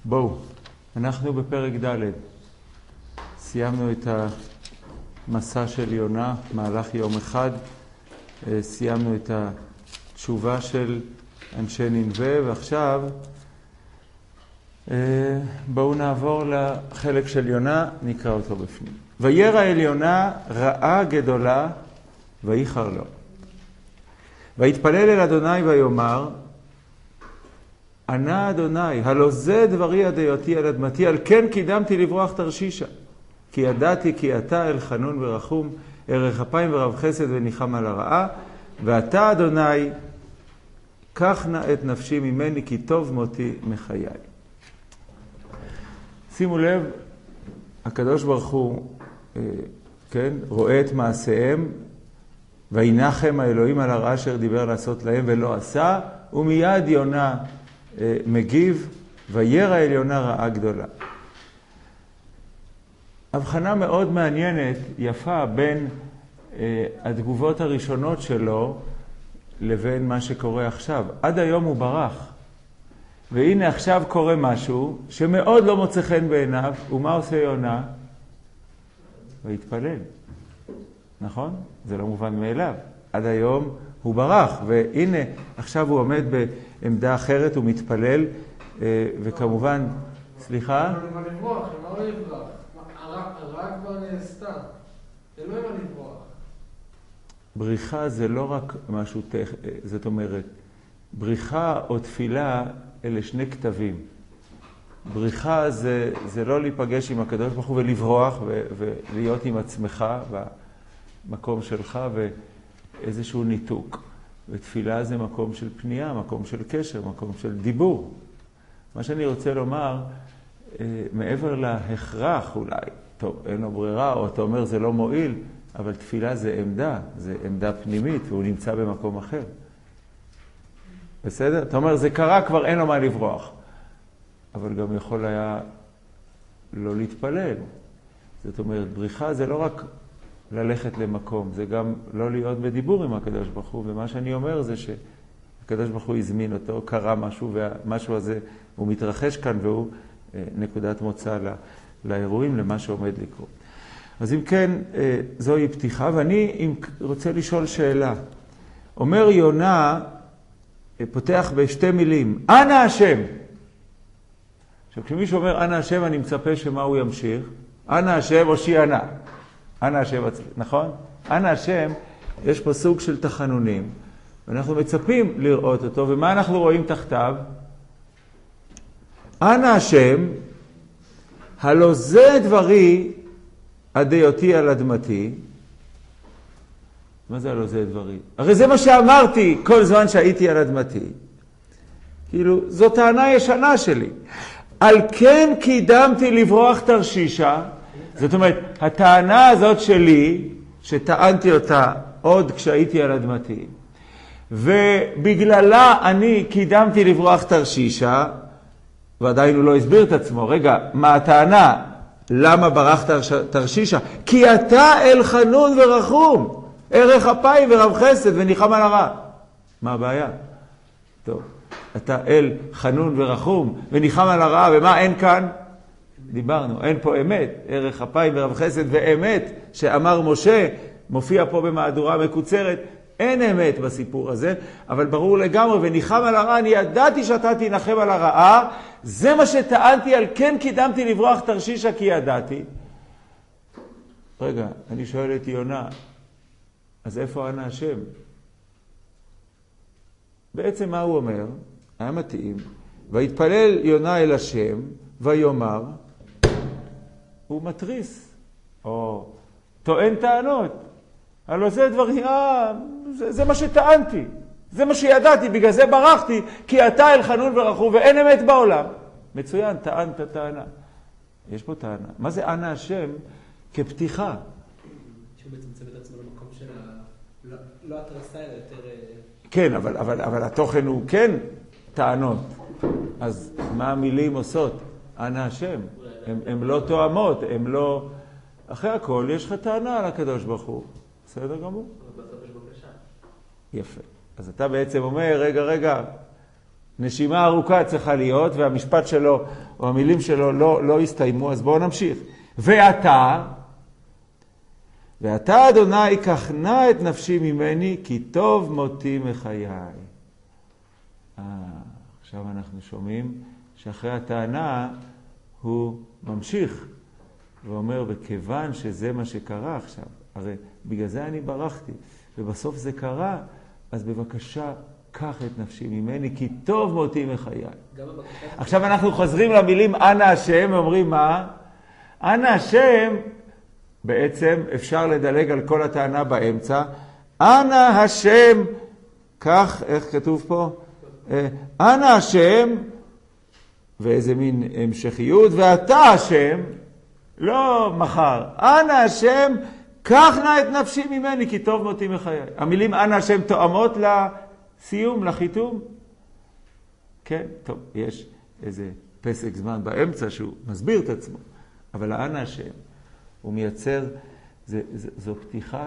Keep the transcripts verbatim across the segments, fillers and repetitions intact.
בואו, אנחנו בפרק ד' סיימנו את המסע של יונה, מהלך יום אחד, סיימנו את התשובה של אנשי נינווה, ועכשיו בואו נעבור לחלק של יונה, נקרא אותו בפנים. וירא אל יונה רעה גדולה וייחר לו. ויתפלל אל אדוני ויאמר, ענה אדוני, הלא זה דברי עד היותי על אדמתי, על כן קידמתי לברוח תרשישה. כי ידעתי כי אתה אל חנון ורחום, ערך אפיים ורב חסד וניחם על הרעה, ואתה אדוני, קח נא את נפשי ממני, כי טוב מותי מחיי. שימו לב, הקדוש ברוך הוא, כן, רואה את מעשיהם, וינחם האלוהים על הרעה אשר דיבר לעשות להם ולא עשה, ומיד יונה מגיב, וירא אל יונה רעה גדולה. הבחנה מאוד מעניינת, יפה, בין אה, התגובות הראשונות שלו לבין מה שקורה עכשיו. עד היום הוא ברח, והנה עכשיו קורה משהו שמאוד לא מוצא חן בעיניו, ומה עושה יונה? ויתפלל. נכון? זה לא מובן מאליו. עד היום הוא ברח, והנה עכשיו הוא עומד בעמדה אחרת, הוא מתפלל, אה, וכמובן, סליחה? מה לברוח? מה לא לברוח? הרע כבר נעשתה. זה לא מה לברוח. בריחה זה לא רק משהו, זאת אומרת, בריחה או תפילה אלה שני כתבים. בריחה זה, זה לא להיפגש עם הקדוש ברוך הוא ולברוח ו, ולהיות עם עצמך במקום שלך ואיזשהו ניתוק. ותפילה זה מקום של פנייה, מקום של קשר, מקום של דיבור. מה שאני רוצה לומר, מעבר להכרח אולי, טוב, אין לו ברירה, או אתה אומר זה לא מועיל, אבל תפילה זה עמדה, זה עמדה פנימית, והוא נמצא במקום אחר. בסדר? אתה אומר, זה קרה, כבר אין לו מה לברוח. אבל גם יכול היה לא להתפלל. זאת אומרת, בריחה זה לא רק ללכת למקום, זה גם לא להיות בדיבור עם הקדוש ברוך הוא, ומה שאני אומר זה שהקדוש ברוך הוא הזמין אותו, קרה משהו, והמשהו הזה הוא מתרחש כאן, והוא נקודת מוצא לה, לאירועים, למה שעומד לקרות. אז אם כן, זוהי פתיחה, ואני רוצה לשאול שאלה. אומר יונה, פותח בשתי מילים, אנא השם. עכשיו, כשמישהו אומר אנא השם, אני מצפה שמה הוא ימשיך. אנא השם הושיענה. אנא השם, נכון? אנא השם, יש פה סוג של תחנונים, ואנחנו מצפים לראות אותו, ומה אנחנו רואים תחתיו? אנא השם, הלא זה דברי עד היותי על אדמתי. מה זה הלא זה דברי? הרי זה מה שאמרתי כל זמן שהייתי על אדמתי. כאילו, זו טענה ישנה שלי. על כן קידמתי לברוח תרשישה. זאת אומרת, הטענה הזאת שלי, שטענתי אותה עוד כשהייתי על אדמתי, ובגללה אני קידמתי לברוח תרשישה, ועדיין הוא לא הסביר את עצמו. רגע, מה הטענה? למה ברח תרשישה? כי אתה אל חנון ורחום, ערך אפיים ורב חסד וניחם על הרע. מה הבעיה? טוב, אתה אל חנון ורחום וניחם על הרע, ומה אין כאן? דיברנו, אין פה אמת, ערך אפיים ורב חסד ואמת, שאמר משה, מופיע פה במהדורה מקוצרת, אין אמת בסיפור הזה, אבל ברור לגמרי, וניחם על הרע, אני ידעתי שאתה תנחם על הרעה, זה מה שטענתי, על כן קידמתי לברוח תרשישה כי ידעתי. רגע, אני שואל את יונה, אז איפה ענה השם? בעצם מה הוא אומר? היה מתאים, ויתפלל יונה אל השם, ויאמר, הוא מטריס, או טוען טענות. הלוא זה דברים, אה, זה, זה מה שטענתי, זה מה שידעתי, בגלל זה ברחתי, כי אתה אל חנון ורחום ואין אמת בעולם. מצוין, טענת טענה. יש פה טענה. מה זה ענה השם כפתיחה? שהוא בעצם צוות עצמו למקום של ה... לא, לא התרסה, אלא יותר... כן, אבל, אבל, אבל התוכן הוא כן טענות. אז מה המילים עושות? ענה השם. הן לא תואמות, הן לא... אחרי הכל יש לך טענה על הקדוש ברוך הוא. בסדר גמור? בסוף יש בקשה. יפה. אז אתה בעצם אומר, רגע, רגע, נשימה ארוכה צריכה להיות, והמשפט שלו, או המילים שלו לא, לא הסתיימו, אז בואו נמשיך. ואתה, ואתה אדוני קח נא את נפשי ממני, כי טוב מותי מחיי. אה, עכשיו אנחנו שומעים שאחרי הטענה הוא ממשיך, ואומר, וכיוון שזה מה שקרה עכשיו, הרי בגלל זה אני ברחתי, ובסוף זה קרה, אז בבקשה, קח את נפשי ממני, כי טוב מותי מחיי. עכשיו אנחנו חוזרים למילים אנא השם, ואומרים מה? אנא השם, בעצם אפשר לדלג על כל הטענה באמצע. אנא השם, כך, איך כתוב פה? אנא השם, ואיזה מין המשכיות, ואתה השם, לא מחר. אנא השם, קח נא את נפשי ממני, כי טוב מותי מחיי. המילים אנא השם תואמות לסיום, לחיתום? כן, טוב, יש איזה פסק זמן באמצע שהוא מסביר את עצמו. אבל אנא השם, הוא מייצר, זה, זה, זו פתיחה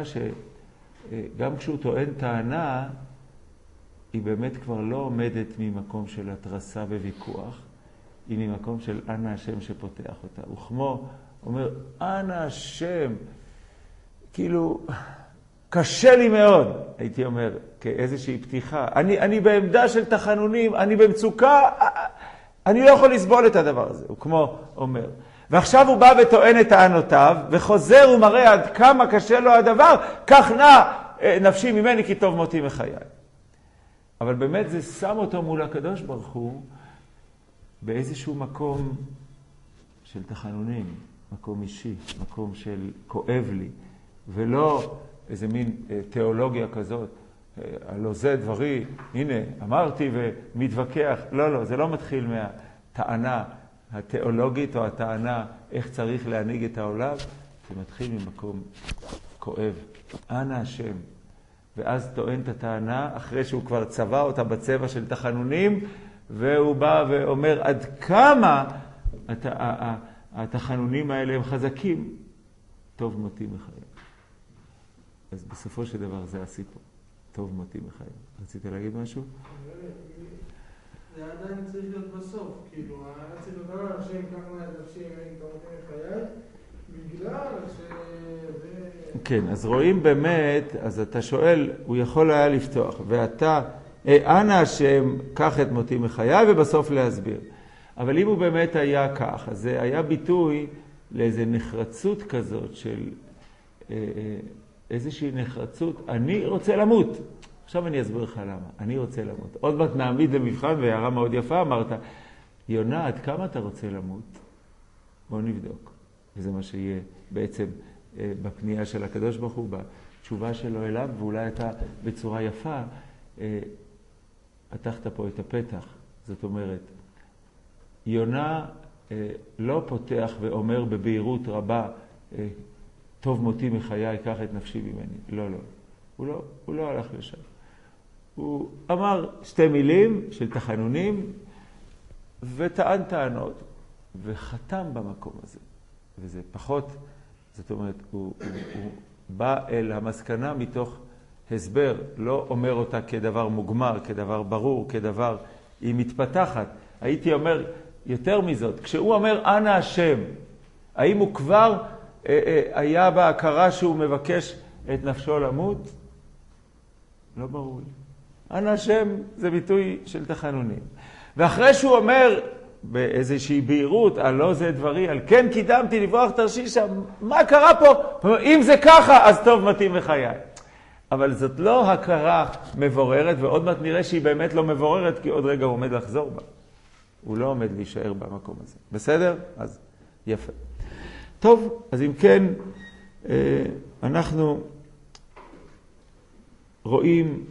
שגם כשהוא טוען טענה, היא באמת כבר לא עומדת ממקום של התרסה וויכוח, היא ממקום של אנא השם שפותח אותה. הוא כמו אומר, אנא השם, כאילו, קשה לי מאוד, הייתי אומר, כאיזושהי פתיחה. אני, אני בעמדה של תחנונים, אני במצוקה, אני לא יכול לסבול את הדבר הזה. הוא כמו אומר. ועכשיו הוא בא וטוען את טענותיו, וחוזר ומראה עד כמה קשה לו הדבר, כך נא נפשי ממני, כי טוב מותי מחיי. אבל באמת זה שם אותו מול הקדוש ברוך הוא, באיזשהו מקום של תחנונים, מקום אישי, מקום של כואב לי, ולא איזה מין תיאולוגיה כזאת, הלא זה דברי, הנה אמרתי ומתווכח, לא, לא, זה לא מתחיל מהטענה התיאולוגית או הטענה איך צריך להנהיג את העולם, זה מתחיל ממקום כואב. אנא השם. ואז טוען את הטענה אחרי שהוא כבר צבע אותה בצבע של תחנונים, והוא בא ואומר עד כמה הת... התחנונים האלה הם חזקים. טוב מותי מחיי. אז בסופו של דבר זה הסיפור. טוב מותי מחיי. רצית להגיד משהו? זה עדיין צריך להיות בסוף, כאילו, היה צריך לדבר על השם כמה נפשי ממני כמותי מחיי, בגלל שזה... כן, אז רואים באמת, אז אתה שואל, הוא יכול היה לפתוח, ואתה, אנא השם, קח את מותי מחיי, ובסוף להסביר. אבל אם הוא באמת היה כך, אז זה היה ביטוי לאיזו נחרצות כזאת של איזושהי נחרצות, אני רוצה למות. עכשיו אני אסביר לך למה. אני רוצה למות. עוד מעט נעמיד למבחן, והערה מאוד יפה, אמרת, יונה, עד כמה אתה רוצה למות? בוא נבדוק. וזה מה שיהיה בעצם בפנייה של הקדוש ברוך הוא, בתשובה שלו אליו, ואולי אתה בצורה יפה, פתחת פה את הפתח. זאת אומרת, יונה לא פותח ואומר בבהירות רבה, טוב מותי מחיי, קח את נפשי ממני. לא, לא. הוא לא, הוא לא הלך לשם. הוא אמר שתי מילים של תחנונים, וטען טענות, וחתם במקום הזה. וזה פחות, זאת אומרת, הוא, הוא, הוא בא אל המסקנה מתוך הסבר, לא אומר אותה כדבר מוגמר, כדבר ברור, כדבר, היא מתפתחת. הייתי אומר יותר מזאת, כשהוא אומר אנא השם, האם הוא כבר אה, אה, היה בהכרה שהוא מבקש את נפשו למות? לא ברור לי. אנא השם זה ביטוי של תחנונים. ואחרי שהוא אומר באיזושהי בהירות, על לא זה דברי, על כן קידמתי לברוח תרשישה, מה קרה פה? אם זה ככה, אז טוב מתאים לחיי. אבל זאת לא הכרה מבוררת, ועוד מעט נראה שהיא באמת לא מבוררת, כי עוד רגע הוא עומד לחזור בה. הוא לא עומד להישאר במקום הזה. בסדר? אז יפה. טוב, אז אם כן, אנחנו רואים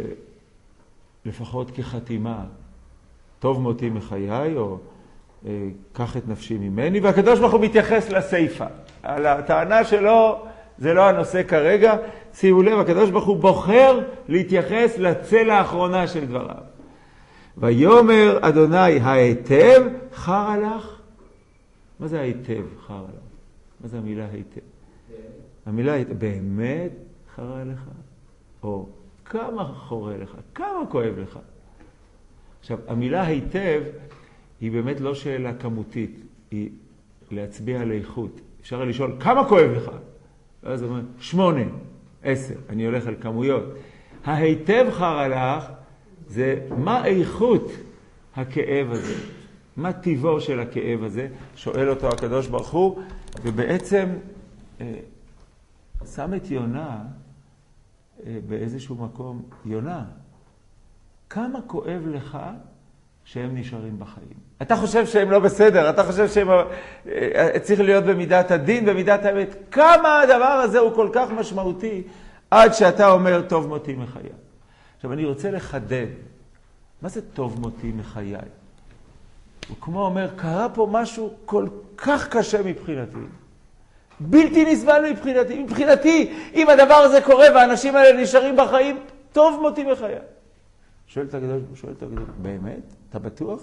לפחות כחתימה, טוב מותי מחיי, או קח את נפשי ממני, והקדוש ברוך הוא מתייחס לסייפה. על הטענה שלו, זה לא הנושא כרגע, שימו לב, הקדוש ברוך הוא בוחר להתייחס לצלע האחרונה של דבריו. ויאמר אדוני, ההיטב חרא לך? מה זה ההיטב חרא לך? מה זה המילה היטב? המילה היטב, באמת חרא לך? או כמה חורה לך? כמה כואב לך? עכשיו, המילה היטב היא באמת לא שאלה כמותית, היא להצביע על איכות. אפשר לשאול, כמה כואב לך? אז הוא אומר, שמונה, עשר, אני הולך על כמויות. ההיטב חרה לך זה מה איכות הכאב הזה, מה טיבו של הכאב הזה, שואל אותו הקדוש ברוך הוא, ובעצם אה, שם את יונה אה, באיזשהו מקום, יונה, כמה כואב לך שהם נשארים בחיים? אתה חושב שהם לא בסדר, אתה חושב שהם אה, צריך להיות במידת הדין, במידת האמת, כמה הדבר הזה הוא כל כך משמעותי, עד שאתה אומר טוב מותי מחיי. עכשיו אני רוצה לחדד, מה זה טוב מותי מחיי? הוא כמו אומר, קרה פה משהו כל כך קשה מבחינתי, בלתי נסבל מבחינתי, מבחינתי, אם הדבר הזה קורה והאנשים האלה נשארים בחיים, טוב מותי מחיי. שואל את הקדוש, שואל את הקדוש, באמת? אתה בטוח?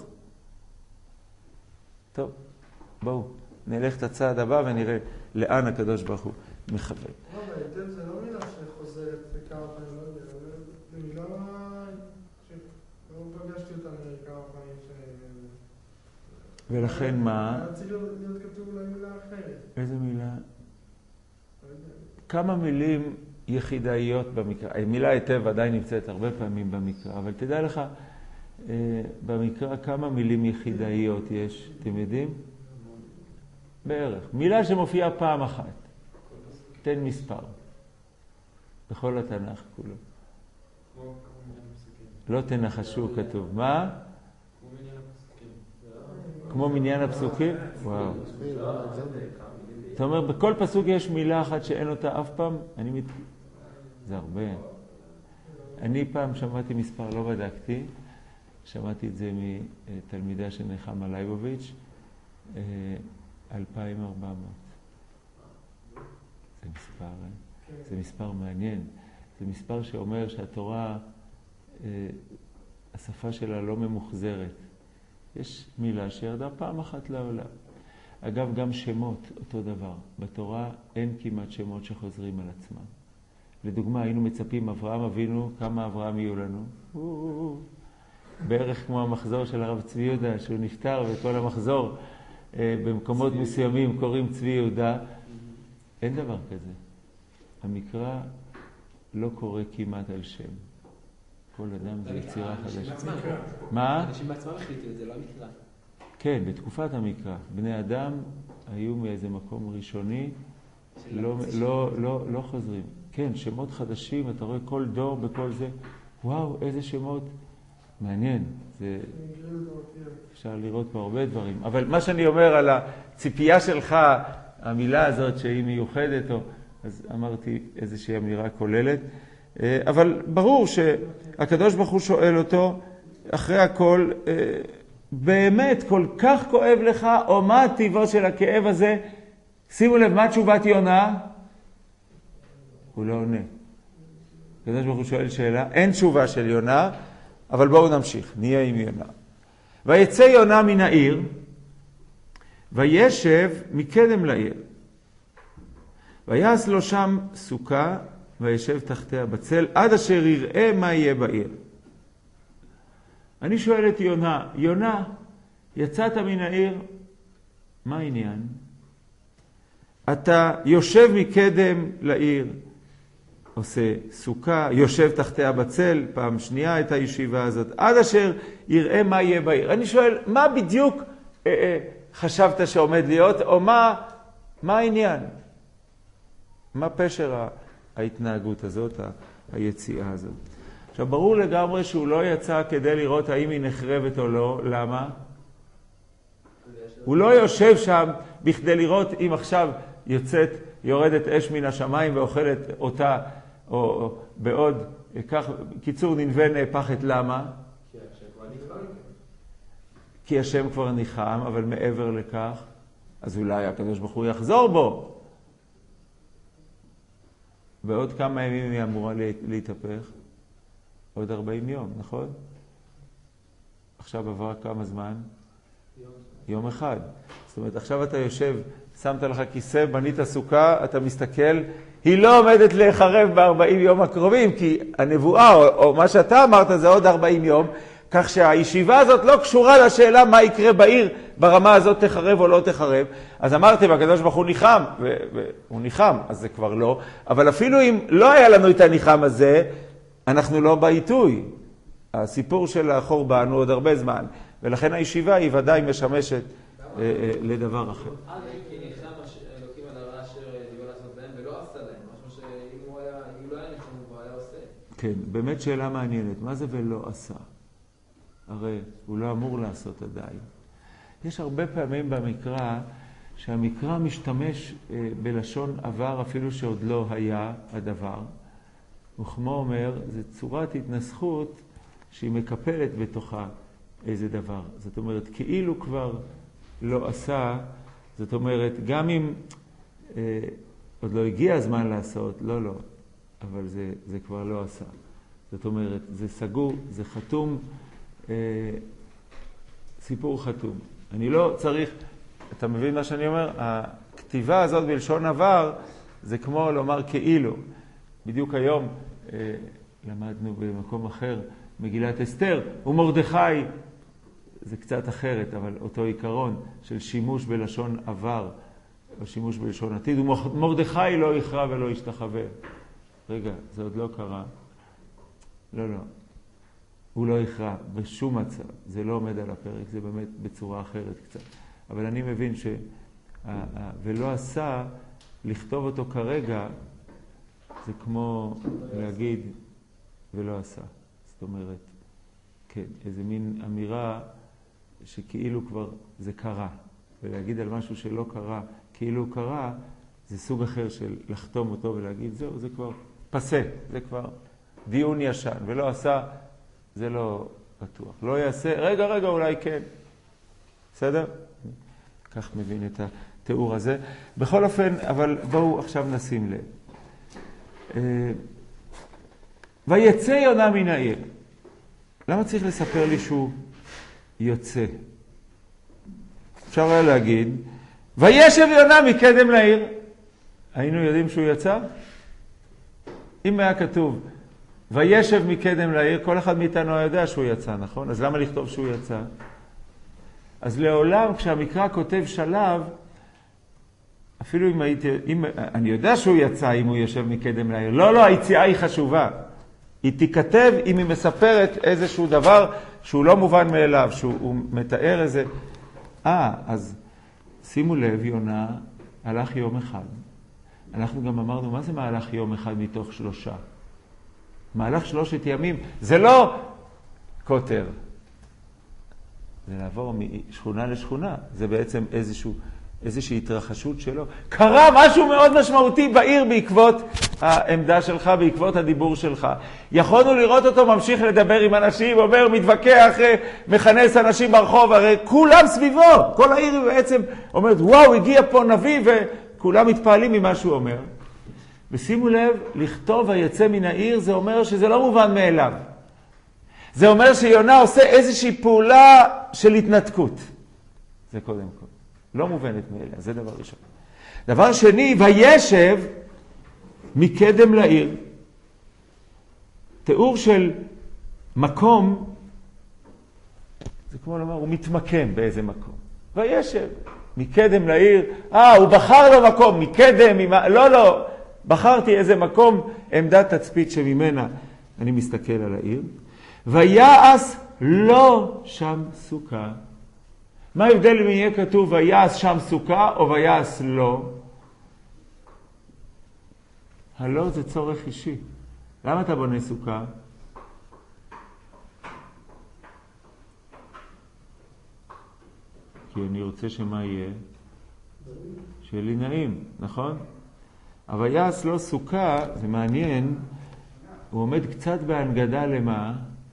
טוב, בואו, נלך את הצעד הבא ונראה לאן הקדוש ברוך הוא מכוון. לא, בהיטב זה לא מילה שחוזרת כמה פעמים, לא יודע, זה מילה שלא פגשתי אותה כמה פעמים ש... ולכן מה? היה צריך להיות כתוב אולי מילה אחרת. איזה מילה? כמה מילים יחידאיות במקרא. המילה היטב עדיין נמצאת הרבה פעמים במקרא, אבל תדע לך, במקרא כמה מילים יחידאיות יש, אתם יודעים? בערך. מילה שמופיעה פעם אחת. תן מספר. בכל התנ"ך כולו. לא תנחשו כתוב. מה? כמו מניין הפסוקים? וואו. זאת אומרת, בכל פסוק יש מילה אחת שאין אותה אף פעם? אני מת... זה הרבה. אני פעם שמעתי מספר, לא בדקתי, שמעתי את זה מתלמידה של נחמה לייבוביץ', אלפיים וארבע מאות. זה מספר, זה מספר מעניין. זה מספר שאומר שהתורה, השפה שלה לא ממוחזרת. יש מילה שירדה פעם אחת לעולם. אגב, גם שמות, אותו דבר. בתורה אין כמעט שמות שחוזרים על עצמם. לדוגמה, היינו מצפים אברהם אבינו, כמה אברהם יהיו לנו? בערך כמו המחזור של הרב צבי יהודה, שהוא נפטר וכל המחזור במקומות מסוימים קוראים צבי יהודה. אין דבר כזה. המקרא לא קורא כמעט על שם. כל אדם זה יצירה חדשה. מה? אנשים בעצמם החליטו את זה, לא המקרא. כן, בתקופת המקרא. בני אדם היו מאיזה מקום ראשוני, לא, לא, לא, לא חוזרים. כן, שמות חדשים, אתה רואה כל דור בכל זה. וואו, איזה שמות. מעניין. זה... אפשר לראות פה הרבה דברים. אבל מה שאני אומר על הציפייה שלך, המילה הזאת שהיא מיוחדת, או... אז אמרתי איזושהי אמירה כוללת. אבל ברור שהקדוש ברוך הוא שואל אותו, אחרי הכל, באמת כל כך כואב לך, או מה הטבעו של הכאב הזה? שימו לב, מה תשובת יונה? הוא לא עונה. הקדוש ברוך הוא שואל שאלה, אין תשובה של יונה, אבל בואו נמשיך, נהיה עם יונה. ויצא יונה מן העיר, וישב מקדם לעיר. ויעש לו שם סוכה, וישב תחתיה בצל, עד אשר יראה מה יהיה בעיר. אני שואל את יונה, יונה, יצאת מן העיר, מה העניין? אתה יושב מקדם לעיר, עושה סוכה, יושב תחתיה בצל, פעם שנייה את הישיבה הזאת, עד אשר יראה מה יהיה בעיר. אני שואל, מה בדיוק אה, אה, חשבת שעומד להיות, או מה, מה העניין? מה פשר ההתנהגות הזאת, היציאה הזאת? עכשיו, ברור לגמרי שהוא לא יצא כדי לראות האם היא נחרבת או לא. למה? הוא לא יושב שם בכדי לראות אם עכשיו יוצאת, יורדת אש מן השמיים ואוכלת אותה, או, או בעוד, כך, קיצור ננווה נהפכת. למה? כי השם כבר ניחם. כי השם כבר ניחם, אבל מעבר לכך, אז אולי הקדוש ברוך הוא יחזור בו. בעוד כמה ימים היא אמורה להתהפך? עוד ארבעים יום, נכון? עכשיו עבר כמה זמן? יום. יום אחד. זאת אומרת, עכשיו אתה יושב, שמת לך כיסא, בנית סוכה, אתה מסתכל, היא לא עומדת להיחרב ב-ארבעים יום הקרובים, כי הנבואה, או, או מה שאתה אמרת, זה עוד ארבעים יום. כך שהישיבה הזאת לא קשורה לשאלה מה יקרה בעיר, ברמה הזאת תחרב או לא תחרב. אז אמרתי, הקדוש ברוך הוא ניחם, והוא ניחם, אז זה כבר לא. אבל אפילו אם לא היה לנו את הניחם הזה, אנחנו לא בעיתוי. הסיפור של החורבן הוא עוד הרבה זמן, ולכן הישיבה היא ודאי משמשת אה, אה, לדבר אחר. אז כי ניחם אלוקים על הרע אשר דיבר לעשות להם ולא עשה להם, משהו שאם הוא היה, אם לא היה ניחם הוא היה עושה. כן, באמת שאלה מעניינת. מה זה ולא עשה? הרי הוא לא אמור לעשות עדיין. יש הרבה פעמים במקרא שהמקרא משתמש אה, בלשון עבר אפילו שעוד לא היה הדבר. וכמו אומר, זו צורת התנסחות שהיא מקפלת בתוכה איזה דבר. זאת אומרת, כאילו כבר לא עשה, זאת אומרת, גם אם אה, עוד לא הגיע הזמן לעשות, לא, לא, אבל זה, זה כבר לא עשה. זאת אומרת, זה סגור, זה חתום, אה, סיפור חתום. אני לא צריך, אתה מבין מה שאני אומר? הכתיבה הזאת בלשון עבר, זה כמו לומר כאילו. בדיוק היום אה, למדנו במקום אחר, מגילת אסתר, ומרדכי, זה קצת אחרת, אבל אותו עיקרון של שימוש בלשון עבר, או שימוש בלשון עתיד, ומרדכי לא יכרע ולא ישתחווה. רגע, זה עוד לא קרה. לא, לא. הוא לא יכרע בשום מצב. זה לא עומד על הפרק, זה באמת בצורה אחרת קצת. אבל אני מבין ש... ולא עשה, לכתוב אותו כרגע, זה כמו להגיד ולא עשה. זאת אומרת, כן, איזה מין אמירה שכאילו כבר זה קרה. ולהגיד על משהו שלא קרה, כאילו קרה, זה סוג אחר של לחתום אותו ולהגיד, זהו, זה כבר פסה, זה כבר דיון ישן. ולא עשה, זה לא בטוח. לא יעשה, רגע, רגע, אולי כן. בסדר? כך מבין את התיאור הזה. בכל אופן, אבל בואו עכשיו נשים לב. ויצא יונה מן העיר. למה צריך לספר לי שהוא יוצא? אפשר היה להגיד, וישב יונה מקדם לעיר. היינו יודעים שהוא יצא? אם היה כתוב, וישב מקדם לעיר, כל אחד מאיתנו יודע שהוא יצא, נכון? אז למה לכתוב שהוא יצא? אז לעולם, כשהמקרא כותב שלב, אפילו אם הייתי, אם, אני יודע שהוא יצא אם הוא יושב מקדם לעיר. לא, לא, היציאה היא חשובה. היא תיכתב אם היא מספרת איזשהו דבר שהוא לא מובן מאליו, שהוא מתאר איזה... אה, אז שימו לב, יונה הלך יום אחד. אנחנו גם אמרנו, מה זה מהלך יום אחד מתוך שלושה? מהלך שלושת ימים, זה לא כותר. זה לעבור משכונה לשכונה. זה בעצם איזשהו, איזושהי התרחשות שלו. קרה משהו מאוד משמעותי בעיר בעקבות העמדה שלך, בעקבות הדיבור שלך. יכולנו לראות אותו ממשיך לדבר עם אנשים, אומר, מתווכח, מכנס אנשים ברחוב, הרי כולם סביבו. כל העיר בעצם אומרת, וואו, הגיע פה נביא, וכולם מתפעלים ממה שהוא אומר. ושימו לב, לכתוב היצא מן העיר, זה אומר שזה לא מובן מאליו. זה אומר שיונה עושה איזושהי פעולה של התנתקות. זה קודם כל. לא מובנת מאליה, זה דבר ראשון. דבר שני, וישב מקדם לעיר. תיאור של מקום, זה כמו לומר, הוא מתמקם באיזה מקום. וישב מקדם לעיר. אה, הוא בחר לו מקום, מקדם, ממה... לא, לא. בחרתי איזה מקום, עמדת תצפית שממנה אני מסתכל על העיר. ויעש לא שם סוכה. מה ההבדל אם יהיה כתוב ויעש שם סוכה או ויעש לא? הלא זה צורך אישי. למה אתה בונה סוכה? כי אני רוצה שמה יהיה? שיהיה לי נעים, נכון? אבל יעש לא סוכה, זה מעניין, הוא עומד קצת בהנגדה למה?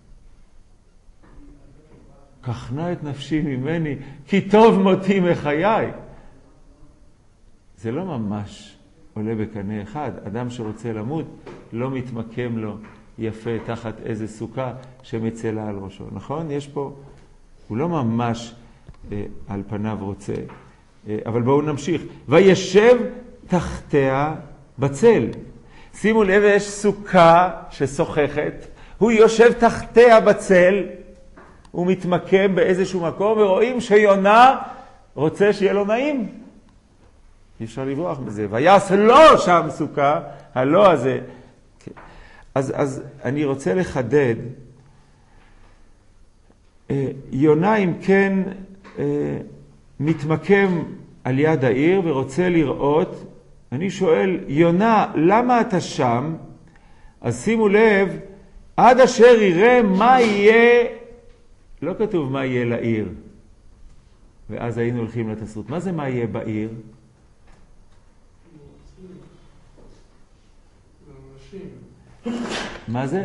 קחנה את נפשי ממני, כי טוב מותי מחיי. זה לא ממש עולה בקנה אחד. אדם שרוצה למות לא מתמקם לו יפה תחת איזה סוכה שמצלה על ראשו. נכון? יש פה, הוא לא ממש אה, על פניו רוצה. אה, אבל בואו נמשיך. וישב תחתיה בצל. שימו לב, יש סוכה ששוחכת. הוא יושב תחתיה בצל. הוא מתמקם באיזשהו מקום, ורואים שיונה רוצה שיהיה לו נעים. אי אפשר לברוח מזה. ויעש לו שם סוכה, הלא הזה. כן. אז, אז אני רוצה לחדד, יונה אם כן מתמקם על יד העיר ורוצה לראות, אני שואל, יונה, למה אתה שם? אז שימו לב, עד אשר יראה מה יהיה, לא כתוב מה יהיה לעיר. ואז היינו הולכים לתסרות. מה זה מה יהיה בעיר? מה זה?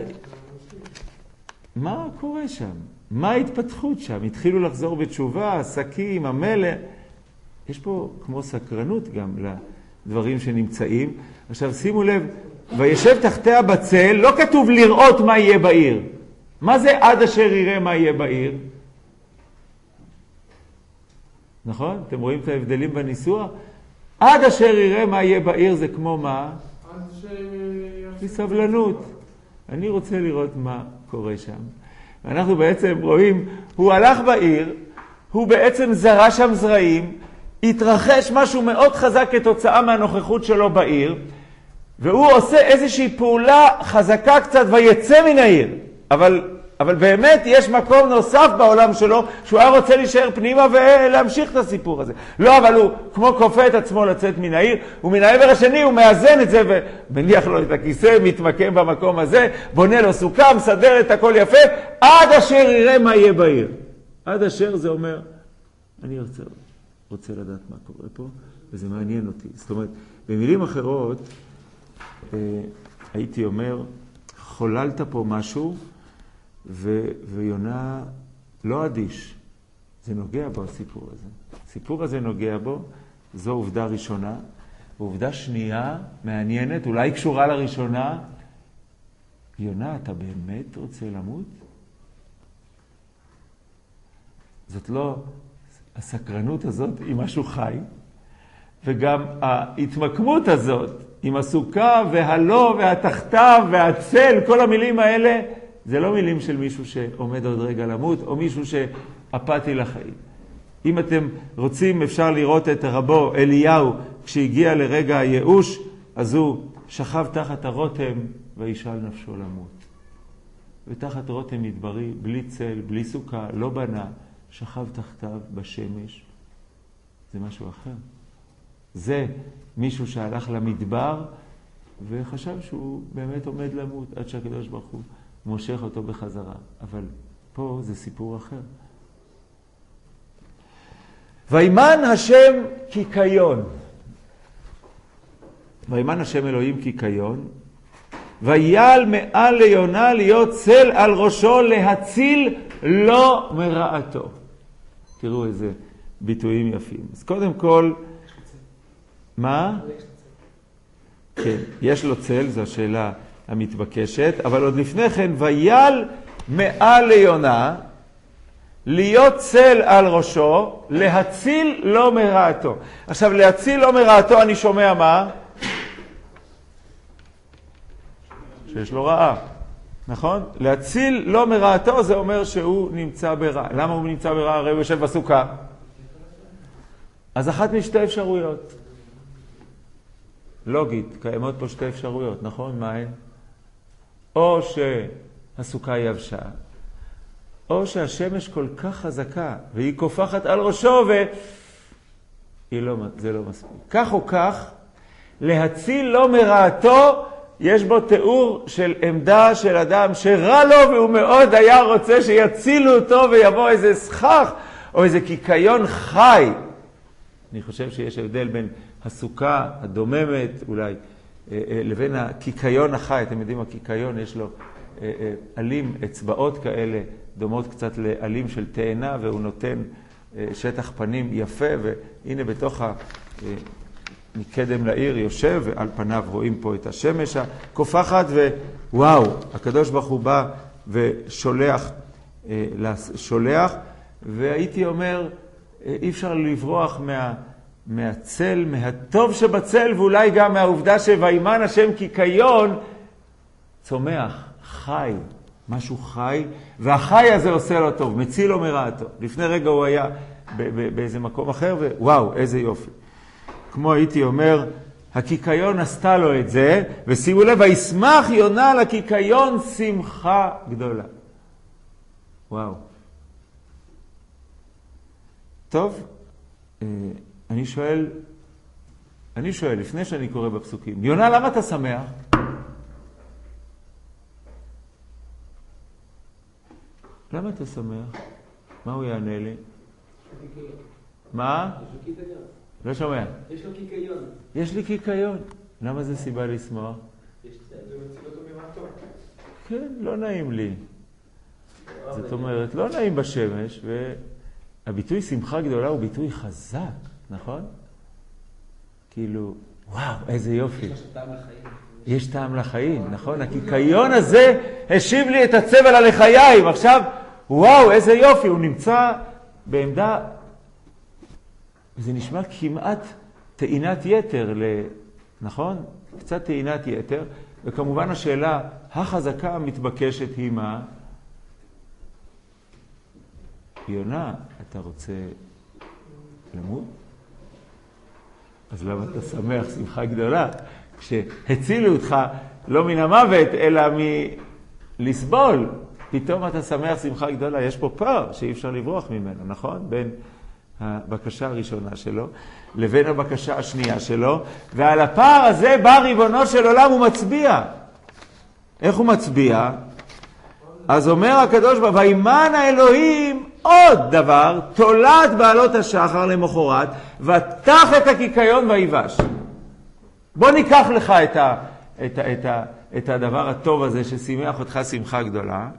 מה קורה שם? מה ההתפתחות שם? התחילו לחזור בתשובה, עסקים, המלך. יש פה כמו סקרנות גם לדברים שנמצאים. עכשיו שימו לב, וישב תחתיה בצל, לא כתוב לראות מה יהיה בעיר. מה זה עד אשר יראה מה יהיה בעיר? נכון? אתם רואים את ההבדלים בניסוח? עד אשר יראה מה יהיה בעיר זה כמו מה? עד ש... יש לי סבלנות. אני רוצה לראות מה קורה שם. אנחנו בעצם רואים, הוא הלך בעיר, הוא בעצם זרע שם זרעים, התרחש משהו מאוד חזק כתוצאה מהנוכחות שלו בעיר, והוא עושה איזושהי פעולה חזקה קצת ויצא מן העיר. אבל, אבל באמת יש מקום נוסף בעולם שלו, שהוא היה רוצה להישאר פנימה ולהמשיך את הסיפור הזה. לא, אבל הוא כמו כופה את עצמו לצאת מן העיר, ומן העבר השני הוא מאזן את זה ומניח לו את הכיסא, מתמקם במקום הזה, בונה לו סוכה, מסדר את הכל יפה, עד אשר יראה מה יהיה בעיר. עד אשר זה אומר, אני רוצה, רוצה לדעת מה קורה פה, וזה מעניין אותי. זאת אומרת, במילים אחרות, אה, הייתי אומר, חוללת פה משהו, ו, ויונה לא אדיש. זה נוגע בו הסיפור הזה. הסיפור הזה נוגע בו, זו עובדה ראשונה. ועובדה שנייה, מעניינת, אולי קשורה לראשונה. יונה, אתה באמת רוצה למות? זאת לא, הסקרנות הזאת היא משהו חי, וגם ההתמקמות הזאת עם הסוכה והלא והתחתיו והצל, כל המילים האלה, זה לא מילים של מישהו שעומד עוד רגע למות, או מישהו שאפתי לחיים. אם אתם רוצים, אפשר לראות את רבו אליהו, כשהגיע לרגע הייאוש, אז הוא שכב תחת הרותם וישאל נפשו למות. ותחת רותם מדברי, בלי צל, בלי סוכה, לא בנה, שכב תחתיו בשמש. זה משהו אחר. זה מישהו שהלך למדבר וחשב שהוא באמת עומד למות עד שהקדוש ברוך הוא מושך אותו בחזרה. אבל פה זה סיפור אחר. וימן השם קיקיון. וימן השם אלוהים קיקיון. ויעל מעל ליונה להיות צל על ראשו להציל לא מרעתו. תראו איזה ביטויים יפים. אז קודם כל, מה? כן, יש לו צל, זו השאלה המתבקשת, אבל עוד לפני כן, ויעל מעל ליונה, להיות צל על ראשו, להציל לא מרעתו. עכשיו, להציל לא מרעתו, אני שומע מה? שיש לו רעה, נכון? להציל לא מרעתו, זה אומר שהוא נמצא ברע. למה הוא נמצא ברע? הרי הוא יושב בסוכה. אז אחת משתי אפשרויות. לוגית, קיימות פה שתי אפשרויות, נכון? מה הן? או שהסוכה יבשה, או שהשמש כל כך חזקה, והיא קופחת על ראשו, וזה לא, לא מספיק. כך או כך, להציל לא מרעתו, יש בו תיאור של עמדה של אדם שרע לו, והוא מאוד היה רוצה שיצילו אותו, ויבוא איזה סכך, או איזה קיקיון חי. אני חושב שיש הבדל בין הסוכה הדוממת, אולי, לבין הקיקיון החי. אתם יודעים, הקיקיון יש לו עלים, אצבעות כאלה, דומות קצת לעלים של תאנה, והוא נותן שטח פנים יפה, והנה בתוך ה... מקדם לעיר יושב, ועל פניו רואים פה את השמש הקופחת, ווואו, הקדוש ברוך הוא בא ושולח, שולח, והייתי אומר, אי אפשר לברוח מה, מהצל, מהטוב שבצל, ואולי גם מהעובדה שוימן השם קיקיון, צומח, חי, משהו חי, והחי הזה עושה לו טוב, מציל לו מרעתו. לפני רגע הוא היה באיזה מקום אחר, ווואו, איזה יופי. כמו הייתי אומר, הקיקיון עשתה לו את זה, ושימו לב, וישמח יונה לקיקיון שמחה גדולה. וואו. טוב, אני שואל, אני שואל, לפני שאני קורא בפסוקים, יונה, למה אתה שמח? למה אתה שמח? מה הוא יענה לי? מה? יש לו קיקיון. לא שומע. יש לו קיקיון. יש לי קיקיון. למה זה סיבה לשמוח? יש צל, זה מציל אותו ממעטו. כן, לא נעים לי. זאת אומרת, לא נעים בשמש, והביטוי שמחה גדולה הוא ביטוי חזק, נכון? כאילו, וואו, איזה יופי. יש לו טעם לחיים. יש טעם לחיים, נכון? הקיקיון הזה השיב לי את הצבל על לחיים. עכשיו, וואו, איזה יופי, הוא נמצא בעמדה, זה נשמע כמעט טעינת יתר, נכון? קצת טעינת יתר, וכמובן השאלה החזקה המתבקשת היא מה? יונה, אתה רוצה למות? אז למה אתה שמח שמחה גדולה? כשהצילו אותך לא מן המוות, אלא מלסבול, פתאום אתה שמח שמחה גדולה. יש פה פער שאי אפשר לברוח ממנו, נכון? בין הבקשה הראשונה שלו לבין הבקשה השנייה שלו, ועל הפער הזה בא ריבונו של עולם ומצביע. איך הוא מצביע? אז אומר הקדוש ברוך הוא, וימן האלוהים עוד דבר, תולד בעלות השחר למחרת, ותח את הקיקיון ויבש. בוא ניקח לך את, ה, את, ה, את, ה, את הדבר הטוב הזה ששימח אותך שמחה גדולה.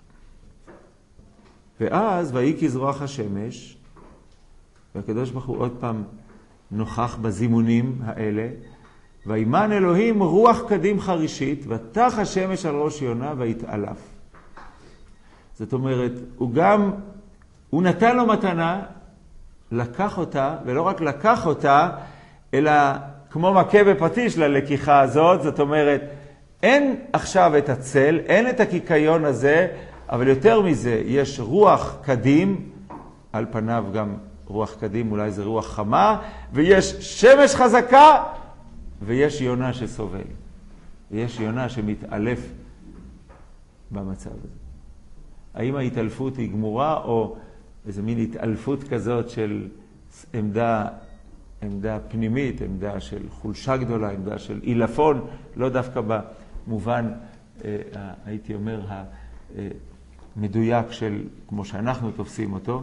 ואז ויהי כזרוח השמש, והקדוש ברוך הוא עוד פעם נוכח בזימונים האלה, וימן אלוהים רוח קדים חרישית, ותח השמש על ראש יונה והתעלף. זאת אומרת, הוא גם, הוא נתן לו מתנה, לקח אותה, ולא רק לקח אותה, אלא כמו מכה בפטיש ללקיחה הזאת. זאת אומרת, אין עכשיו את הצל, אין את הקיקיון הזה, אבל יותר מזה, יש רוח קדים, על פניו גם רוח קדים, אולי זה רוח חמה, ויש שמש חזקה, ויש יונה שסובל. ויש יונה שמתעלף במצב הזה. האם ההתעלפות היא גמורה, או איזו מין התעלפות כזאת של עמדה, עמדה פנימית, עמדה של חולשה גדולה, עמדה של אילפון, לא דווקא במובן, אה, הייתי אומר, המדויק של, כמו שאנחנו תופסים אותו,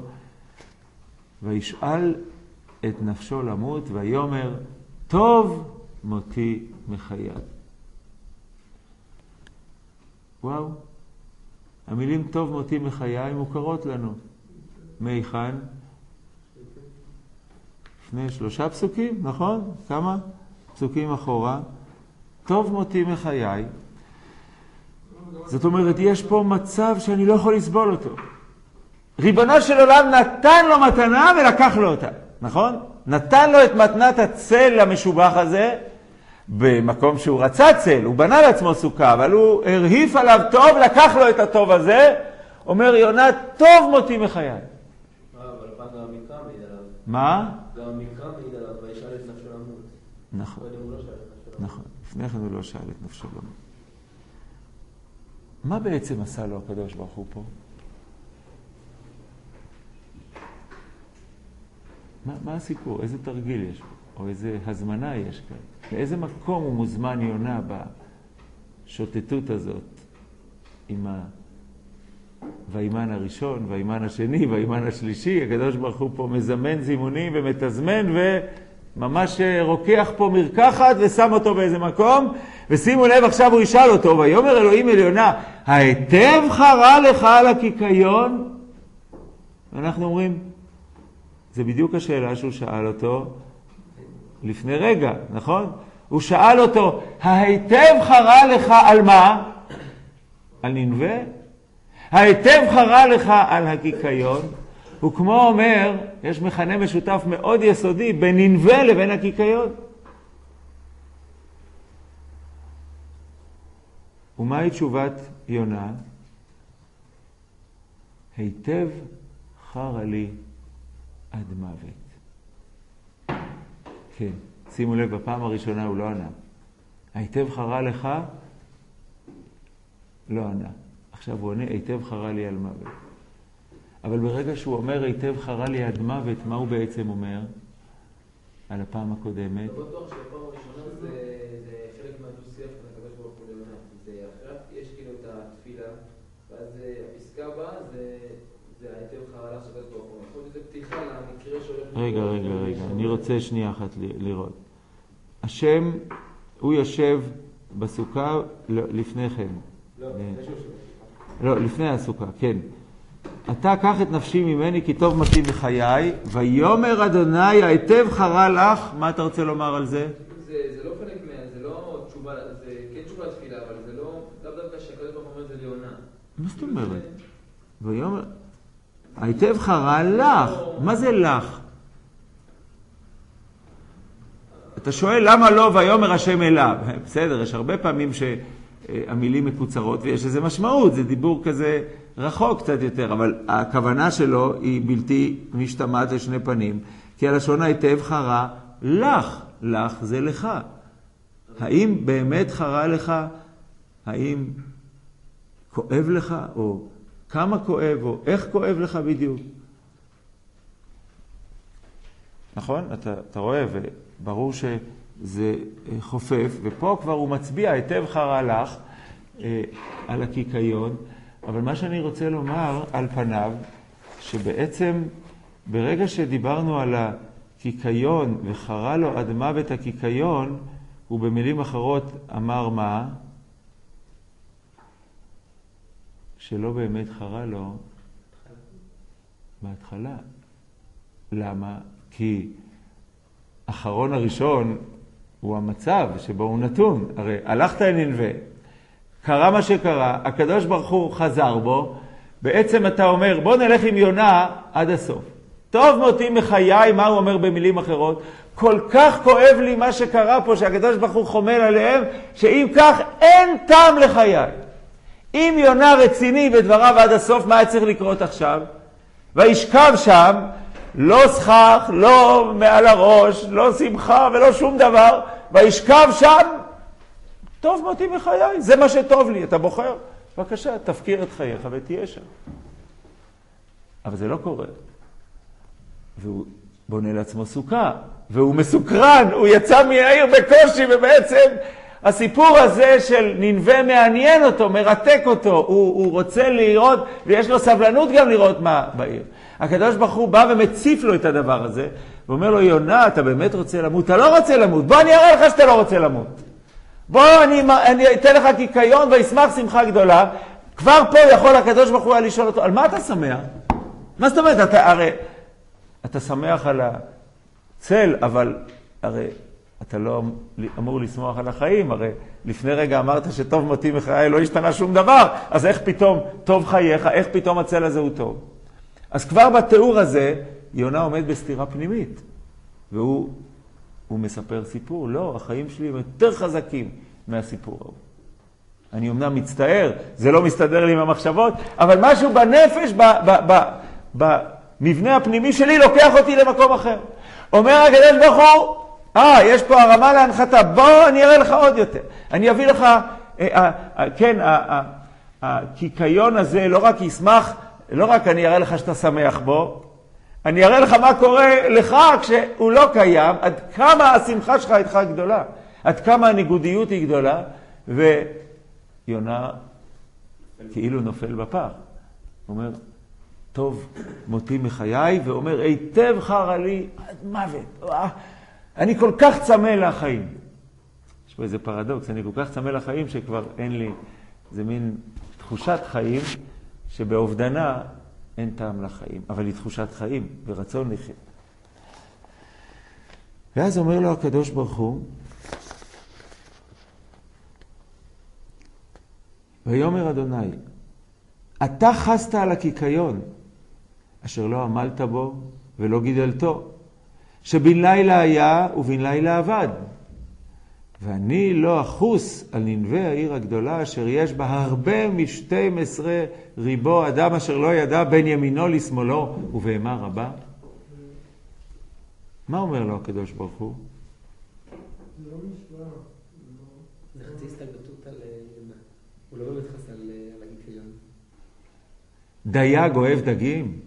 וישאל את נפשו למות, ויאמר, טוב מותי מחיי. וואו. המילים טוב מותי מחיי מוכרות לנו. מהיכן? לפני שלושה פסוקים, נכון? כמה? פסוקים אחורה. טוב מותי מחיי. זאת אומרת, יש פה מצב שאני לא יכול לסבול אותו. ריבונו של עולם נתן לו מתנה ולקח לו אותה, נכון? נתן לו את מתנת הצל המשובח הזה, במקום שהוא רצה צל, הוא בנה לעצמו סוכה, אבל הוא הרהיף עליו טוב, לקח לו את הטוב הזה, אומר יונה, טוב מותי מחיי. אבל פעם גם המקרא מעיד עליו. מה? גם המקרא מעיד עליו, וישאל את נפשו למות. נכון. הוא לא שאל את נפשו למות. נכון, לפני כן הוא לא שאל את נפשו למות. מה בעצם עשה לו הקדוש ברוך הוא פה? מה, מה הסיפור? איזה תרגיל יש פה? או איזה הזמנה יש כאן? לאיזה מקום הוא מוזמן יונה בשוטטות הזאת עם ה... והאימן הראשון, והאימן השני, והאימן השלישי? הקדוש ברוך הוא פה מזמן זימונים ומתזמן וממש רוקח פה מרקחת ושם אותו באיזה מקום. ושימו לב, עכשיו הוא ישאל אותו, ויאמר אלוהים אל יונה, היטב חרה לך על הקיקיון? ואנחנו אומרים, זה בדיוק השאלה שהוא שאל אותו לפני רגע, נכון? הוא שאל אותו, היטב חרה לך על מה? על ננבה? היטב חרה לך על הקיקיון? הוא כמו אומר, יש מכנה משותף מאוד יסודי בין ננבה לבין הקיקיון. ומהי תשובת יונה? היטב חרה לי עד מוות. כן, שימו לב, בפעם הראשונה הוא לא ענה. היטב חרה לך, לא ענה. עכשיו הוא עונה, היטב חרה לי על מוות. אבל ברגע שהוא אומר, היטב חרה לי עד מוות, מה הוא בעצם אומר? על הפעם הקודמת. לא בטוח שהפעם הראשונה זה חלק מהדו-שיח מהקדוש ברוך הוא ליונה. זה אחרת, יש כאילו את התפילה, ואז הפסקה הבאה זה היטב חרה לך של הקדוש ברוך הוא. יכול להיות שזה פתיחה למקרה שהולך... רגע, רגע, רגע, אני רוצה שנייה אחת לראות. השם, הוא יושב בסוכה לפני כן. לא, לפני שהוא יושב. לא, לפני הסוכה, כן. אתה קח את נפשי ממני כי טוב מתי בחיי, ויאמר אדוני היטב חרה לך. מה אתה רוצה לומר על זה? זה, זה לא חלק מה... זה לא תשובה, זה כן תשובה תפילה, אבל זה לא... לאו דווקא שהקדוש ברוך הוא אומר זה ליונה. מה זאת אומרת? ויאמר... היטב חרה לך. מה זה לך? אתה שואל למה לא ויאמר השם אליו. בסדר, יש הרבה פעמים שהמילים מקוצרות ויש איזה משמעות, זה דיבור כזה רחוק קצת יותר, אבל הכוונה שלו היא בלתי משתמעת לשני פנים, כי הלשון היטב חרה לך, לך זה לך. האם באמת חרה לך? האם כואב לך? או כמה כואב? או איך כואב לך בדיוק? נכון? אתה, אתה רואה, וברור שזה חופף, ופה כבר הוא מצביע, היטב חרה לך, אה, על הקיקיון, אבל מה שאני רוצה לומר על פניו, שבעצם ברגע שדיברנו על הקיקיון וחרה לו עד מוות הקיקיון, הוא במילים אחרות אמר מה? שלא באמת חרה לו בהתחלה. למה? כי אחרון הראשון הוא המצב שבו הוא נתון. הרי הלכת אל נינווה, קרה מה שקרה, הקדוש ברוך הוא חזר בו, בעצם אתה אומר בוא נלך עם יונה עד הסוף. טוב מותי מחיי, מה הוא אומר במילים אחרות? כל כך כואב לי מה שקרה פה שהקדוש ברוך הוא חומל עליהם, שאם כך אין טעם לחיי. אם יונה רציני בדבריו עד הסוף, מה היה צריך לקרות עכשיו? וישכב שם, לא שכח, לא מעל הראש, לא שמחה ולא שום דבר, וישכב שם, טוב מותי מחיי, זה מה שטוב לי, אתה בוחר, בבקשה, תפקיר את חייך ותהיה שם. אבל זה לא קורה. והוא בונה לעצמו סוכה, והוא מסוקרן, הוא יצא מהעיר בקושי, ובעצם הסיפור הזה של נינווה מעניין אותו, מרתק אותו, הוא, הוא רוצה לראות, ויש לו סבלנות גם לראות מה בעיר. הקדוש ברוך הוא בא ומציף לו את הדבר הזה, ואומר לו, יונה, אתה באמת רוצה למות? אתה לא רוצה למות, בוא אני אראה לך שאתה לא רוצה למות. בוא אני, אני אתן לך קיקיון וישמח שמחה גדולה. כבר פה יכול הקדוש ברוך הוא היה לשאול אותו, על מה אתה שמח? מה זאת אומרת? אתה, הרי, אתה שמח על הצל, אבל הרי אתה לא אמור לשמוח על החיים. הרי לפני רגע אמרת שטוב מותי מחיי, לא השתנה שום דבר. אז איך פתאום טוב חייך? איך פתאום הצל הזה הוא טוב? אז כבר בתיאור הזה, יונה עומד בסתירה פנימית. והוא הוא מספר סיפור. לא, החיים שלי הם יותר חזקים מהסיפור ההוא. אני אמנם מצטער, זה לא מסתדר לי עם המחשבות, אבל משהו בנפש, ב, ב, ב, במבנה הפנימי שלי, לוקח אותי למקום אחר. אומר הקדוש ברוך הוא, אה, יש פה הרמה להנחתה, בוא אני אראה לך עוד יותר. אני אביא לך, אה, אה, אה, כן, הקיקיון הזה לא רק ישמח, לא רק אני אראה לך שאתה שמח בו, אני אראה לך מה קורה לך כשהוא לא קיים, עד כמה השמחה שלך איתך גדולה, עד כמה הניגודיות היא גדולה, ויונה כאילו נופל בפח. הוא אומר, טוב מותי מחיי, ואומר, היטב חרה לי עד מוות. אני כל כך צמא לחיים. יש פה איזה פרדוקס, אני כל כך צמא לחיים שכבר אין לי, זה מין תחושת חיים שבאובדנה אין טעם לחיים, אבל היא תחושת חיים ורצון לחיים. ואז אומר לו הקדוש ברוך הוא, ויאמר אדוני, אתה חסת על הקיקיון, אשר לא עמלת בו ולא גידלתו, שבין לילה היה ובין לילה עבד. ואני לא אחוס על ננבי העיר הגדולה, אשר יש בה הרבה משתים עשרה ריבו אדם, אשר לא ידע בין ימינו לשמאלו, ובהמה רבה. מה אומר לו הקדוש ברוך הוא? זה לא משוואה. זה חצי הסתגלות על... הוא לא באמת חס על הגיקיון. דייג אוהב דגים?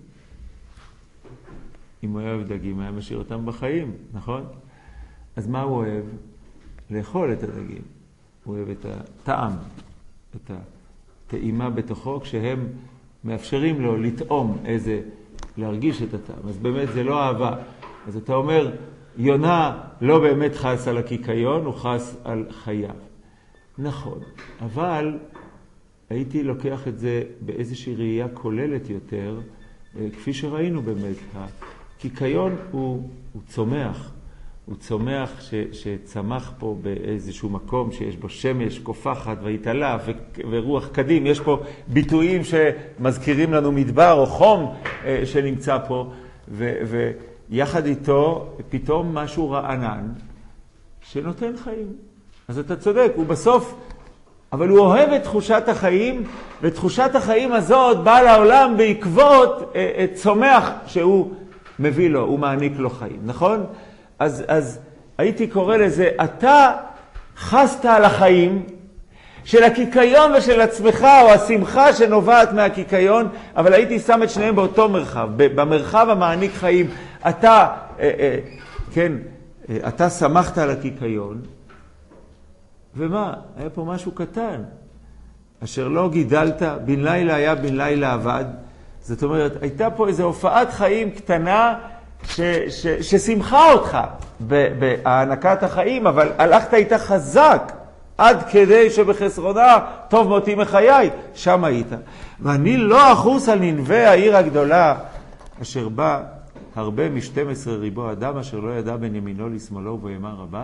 אם הוא אוהב דגים, היה משאיר אותם בחיים, נכון? אז מה הוא אוהב? לאכול את הדגים. הוא אוהב את הטעם, את הטעימה בתוכו, כשהם מאפשרים לו לטעום איזה, להרגיש את הטעם. אז באמת זה לא אהבה. אז אתה אומר, יונה לא באמת חס על הקיקיון, הוא חס על חייו. נכון, אבל הייתי לוקח את זה באיזושהי ראייה כוללת יותר, כפי שראינו באמת. הקיקיון הוא, הוא צומח, הוא צומח ש, שצמח פה באיזשהו מקום שיש בו שמש, קופחת והתעלה ו, ורוח קדים. יש פה ביטויים שמזכירים לנו מדבר או חום שנמצא פה, ו, ויחד איתו פתאום משהו רענן שנותן חיים. אז אתה צודק, הוא בסוף, אבל הוא אוהב את תחושת החיים, ותחושת החיים הזאת באה לעולם בעקבות את צומח שהוא מביא לו, הוא מעניק לו חיים, נכון? אז, אז הייתי קורא לזה, אתה חסת על החיים של הקיקיון ושל עצמך, או השמחה שנובעת מהקיקיון, אבל הייתי שם את שניהם באותו מרחב, במרחב המעניק חיים. אתה, אה, אה, כן, אה, אתה שמחת על הקיקיון, ומה? היה פה משהו קטן. אשר לא גידלת, בן לילה היה בן לילה עבד. זאת אומרת, הייתה פה איזו הופעת חיים קטנה ש, ש, ששמחה אותך בהענקת החיים, אבל הלכת איתה חזק עד כדי שבחסרונה טוב מותי מחיי. שם היית. ואני לא אחוס על ננבי העיר הגדולה, אשר בא הרבה משתים עשרה ריבו אדם, אשר לא ידע בין ימינו לשמאלו ובהמה רבה.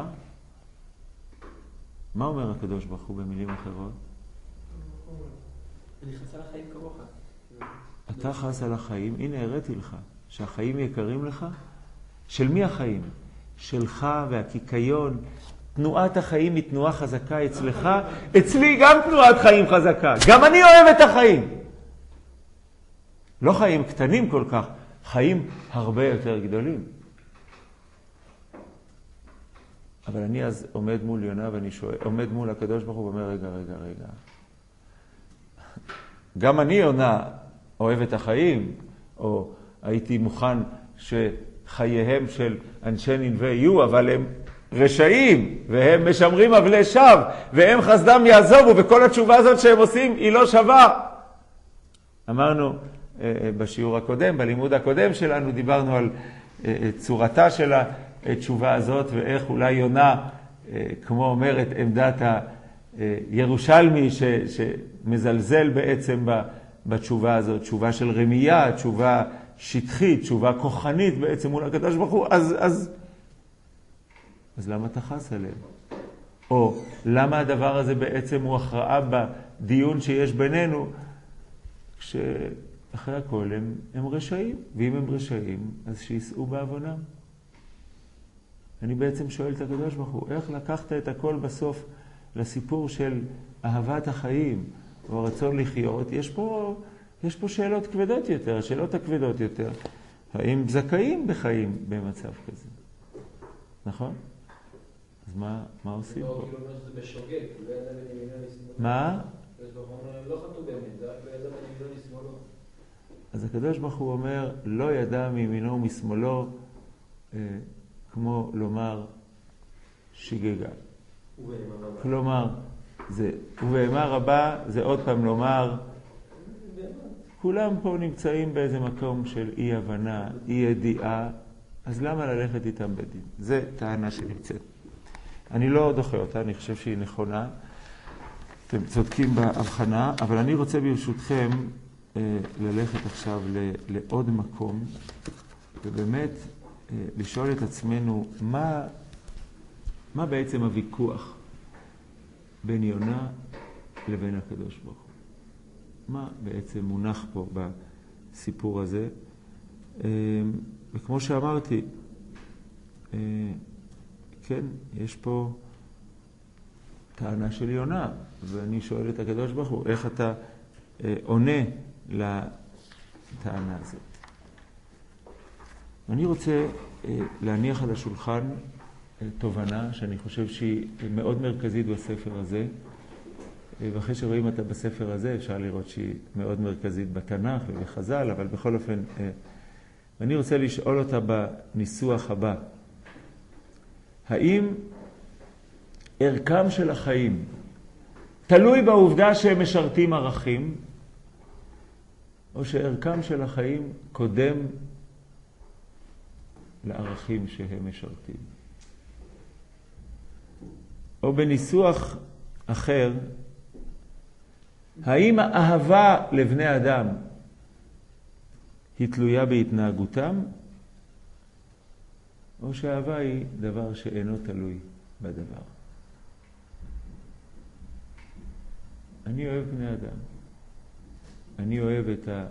מה אומר הקדוש ברוך הוא במילים אחרות? אני חס על החיים כמוך. אתה חס על החיים, הנה הראיתי לך, שהחיים יקרים לך. של מי החיים? שלך והקיקיון. תנועת החיים היא תנועה חזקה אצלך, אצלי גם תנועת חיים חזקה. גם אני אוהב את החיים. לא חיים קטנים כל כך, חיים הרבה יותר גדולים. אבל אני אז עומד מול יונה ואני שואל, עומד מול הקדוש ברוך הוא ואומר, רגע, רגע, רגע. גם אני יונה אוהב את החיים, או הייתי מוכן שחייהם של אנשי ננבי יהיו, אבל הם רשעים, והם משמרים אבלי שווא, והם חסדם יעזובו, וכל התשובה הזאת שהם עושים היא לא שווה. אמרנו בשיעור הקודם, בלימוד הקודם שלנו, דיברנו על צורתה של התשובה הזאת, ואיך אולי יונה, כמו אומרת עמדת הירושלמי, ש, שמזלזל בעצם בתשובה הזאת, תשובה של רמייה, תשובה שטחית, תשובה כוחנית בעצם מול הקדוש ברוך הוא, אז, אז, אז למה תחס עליהם? או למה הדבר הזה בעצם הוא הכרעה בדיון שיש בינינו, כשאחרי הכל הם, הם רשעים, ואם הם רשעים, אז שיסעו בעוונם. אני בעצם שואל את הקדוש ברוך הוא, איך לקחת את הכל בסוף לסיפור של אהבת החיים, או הרצון לחיות? יש פה, יש פה שאלות כבדות יותר, שאלות הכבדות יותר. האם זכאים בחיים במצב כזה? נכון? אז מה, מה עושים פה? לא, כאילו אומר שזה בשוגג, לא ידע בין ימינו לשמאלו. מה? לא חטאו באמת, זה רק לא ידע בין ימינו לשמאלו. אז הקדוש ברוך הוא אומר, לא ידע מימינו ומשמאלו, אה, כמו לומר שגגה. כלומר, זה, ובהמה רבה זה עוד פעם לומר, כולם פה נמצאים באיזה מקום של אי הבנה, אי ידיעה, אז למה ללכת איתם בדין? זה טענה שנמצאת. אני לא דוחה אותה, אני חושב שהיא נכונה. אתם צודקים בהבחנה, אבל אני רוצה ברשותכם אה, ללכת עכשיו ל, לעוד מקום, ובאמת אה, לשאול את עצמנו מה, מה בעצם הוויכוח בין יונה לבין הקדוש ברוך הוא. מה בעצם מונח פה בסיפור הזה? אה, וכמו שאמרתי, אה, כן, יש פה טענה של יונה, ואני שואל את הקדוש ברוך הוא, איך אתה אה, עונה לטענה הזאת. אני רוצה אה, להניח על השולחן אה, תובנה שאני חושב שהיא מאוד מרכזית בספר הזה, אה, ואחרי שרואים אותה בספר הזה אפשר לראות שהיא מאוד מרכזית בתנ"ך ובחז"ל, אבל בכל אופן, אה, אני רוצה לשאול אותה בניסוח הבא. האם ערכם של החיים תלוי בעובדה שהם משרתים ערכים, או שערכם של החיים קודם לערכים שהם משרתים? או בניסוח אחר, האם האהבה לבני אדם היא תלויה בהתנהגותם, או שהאהבה היא דבר שאינו תלוי בדבר? אני אוהב בני אדם. אני אוהב את ה...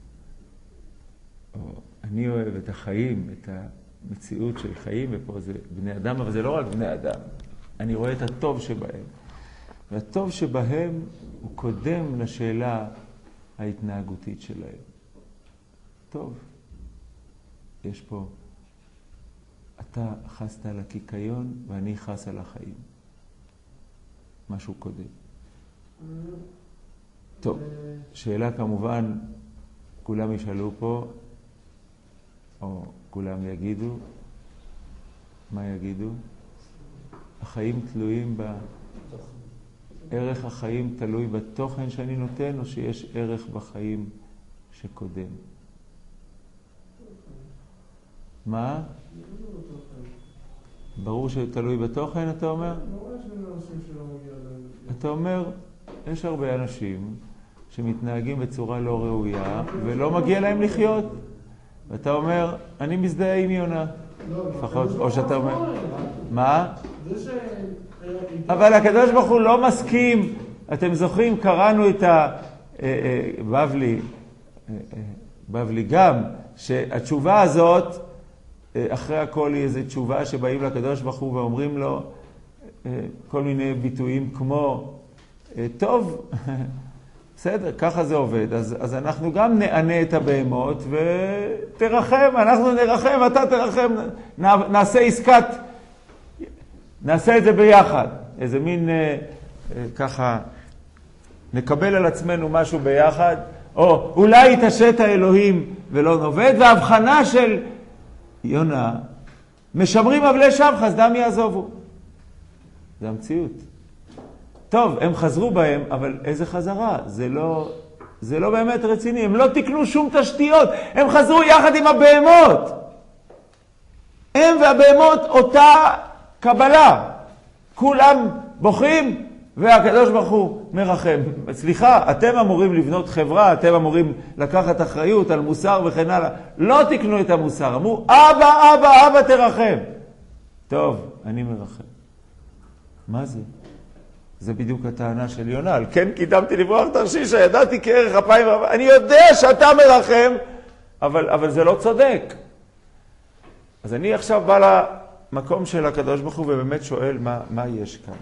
או אני אוהב את החיים, את המציאות של חיים, ופה זה בני אדם, אבל זה לא רק בני אדם. אני רואה את הטוב שבהם. והטוב שבהם הוא קודם לשאלה ההתנהגותית שלהם. טוב, יש פה, אתה חסת על הקיקיון ואני חס על החיים. משהו קודם. טוב, שאלה כמובן, כולם ישאלו פה, או כולם יגידו, מה יגידו? החיים תלויים ב... ערך החיים תלוי בתוכן שאני נותן, או שיש ערך בחיים שקודם? מה? ברור שתלוי בתוכן, אתה אומר? אתה אומר, יש הרבה אנשים שמתנהגים בצורה לא ראויה, ולא מגיע להם לחיות. ואתה אומר, אני מזדהה עם יונה. לפחות, או שאתה אומר, מה? אבל הקדוש ברוך הוא לא מסכים. אתם זוכרים, קראנו את הבבלי, בבלי גם, שהתשובה הזאת, אחרי הכל היא איזו תשובה שבאים לקדוש ברוך הוא ואומרים לו כל מיני ביטויים כמו, טוב, בסדר, ככה זה עובד. אז, אז אנחנו גם נענה את הבהמות ותרחם, אנחנו נרחם, אתה תרחם, נעשה עסקת, נעשה את זה ביחד. איזה מין, אה, אה, ככה, נקבל על עצמנו משהו ביחד, או אולי יתעשת האלוהים ולא נובד, וההבחנה של יונה, משמרים אבלי שם, חסדם יעזובו. זה המציאות. טוב, הם חזרו בהם, אבל איזה חזרה? זה לא, זה לא באמת רציני. הם לא תקנו שום תשתיות. הם חזרו יחד עם הבהמות. הם והבהמות אותה קבלה. כולם בוכים, והקדוש ברוך הוא מרחם. סליחה, אתם אמורים לבנות חברה, אתם אמורים לקחת אחריות על מוסר וכן הלאה. לא תקנו את המוסר. אמרו, אבא, אבא, אבא תרחם. טוב, אני מרחם. מה זה? זה בדיוק הטענה של יונה. על כן קידמתי לברוח תרשישה, ידעתי כערך אפיים רבה. אני יודע שאתה מרחם, אבל, אבל זה לא צודק. אז אני עכשיו בא למקום של הקדוש ברוך הוא ובאמת שואל מה, מה יש כאן.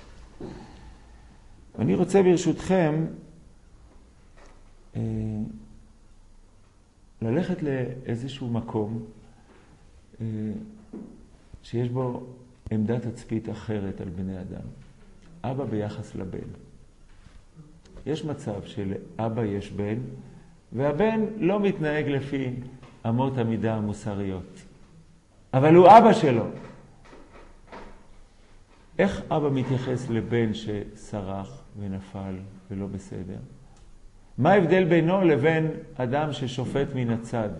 ואני רוצה ברשותכם אה, ללכת לאיזשהו מקום אה, שיש בו עמדת תצפית אחרת על בני אדם. אבא ביחס לבן. יש מצב שלאבא יש בן, והבן לא מתנהג לפי אמות המידה המוסריות. אבל הוא אבא שלו. איך אבא מתייחס לבן שסרח ונפל ולא בסדר? מה ההבדל בינו לבין אדם ששופט מן הצד?